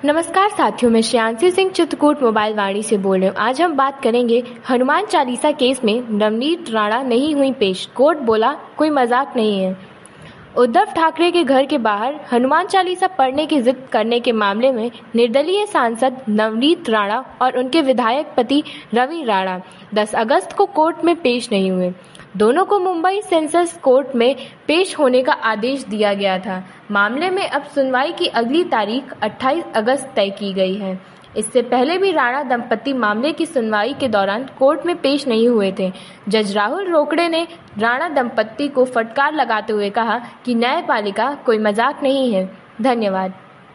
नमस्कार साथियों, मैं श्रेयांशी सिंह चित्रकूट मोबाइल वाणी से बोल रही हूँ। आज हम बात करेंगे हनुमान चालीसा केस में नवनीत राणा नहीं हुई पेश, कोर्ट बोला कोई मजाक नहीं है। उद्धव ठाकरे के घर के बाहर हनुमान चालीसा पढ़ने की जिद करने के मामले में निर्दलीय सांसद नवनीत राणा और उनके विधायक पति रवि राणा 10 अगस्त को कोर्ट में पेश नहीं हुए। दोनों को मुंबई सेशंस कोर्ट में पेश होने का आदेश दिया गया था। मामले में अब सुनवाई की अगली तारीख 28 अगस्त तय की गई है। इससे पहले भी राणा दंपति मामले की सुनवाई के दौरान कोर्ट में पेश नहीं हुए थे। जज राहुल रोकड़े ने राणा दंपति को फटकार लगाते हुए कहा कि न्यायपालिका कोई मजाक नहीं है। धन्यवाद।